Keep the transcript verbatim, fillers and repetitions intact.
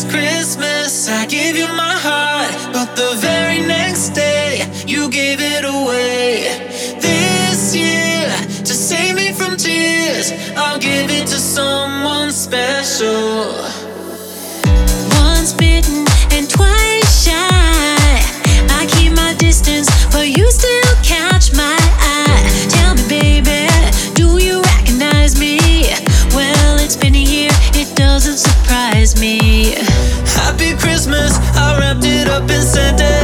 last Christmas I gave you my heart, but the very next day you gave it away. This year, to save me from tears, I'll give it to someone special. Once bitten and twice shy, I keep my distance, but you still catch my eye. Tell me, baby, do you recognize me? Well, it's been a year, it doesn't surprise me. Happy Christmas, I wrapped it up and sent it